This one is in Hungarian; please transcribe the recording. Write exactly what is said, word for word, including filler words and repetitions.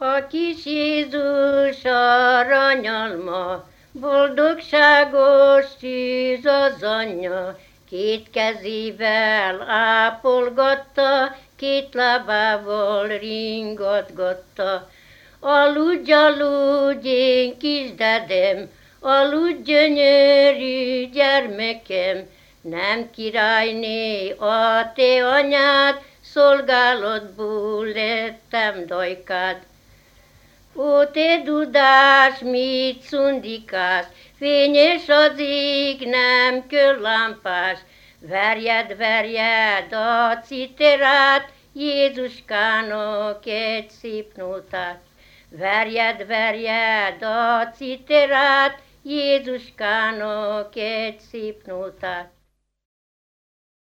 A kis Jézus aranyalma, boldogságos tűz az anyja, két kezével ápolgatta, két lábával ringatgatta. Aludj, aludj, én kis dedem, aludj, gyönyörű gyermekem, nem királyné a te anyád, szolgálatból lettem dajkád. Ó, te dudás, mit szundikálsz, fényes az ég, nem körlámpás, verjed, verjed a citerát, Jézuskának egy szép nótát. Verjed, verjed a citerát, Jézuskának egy szép nótát.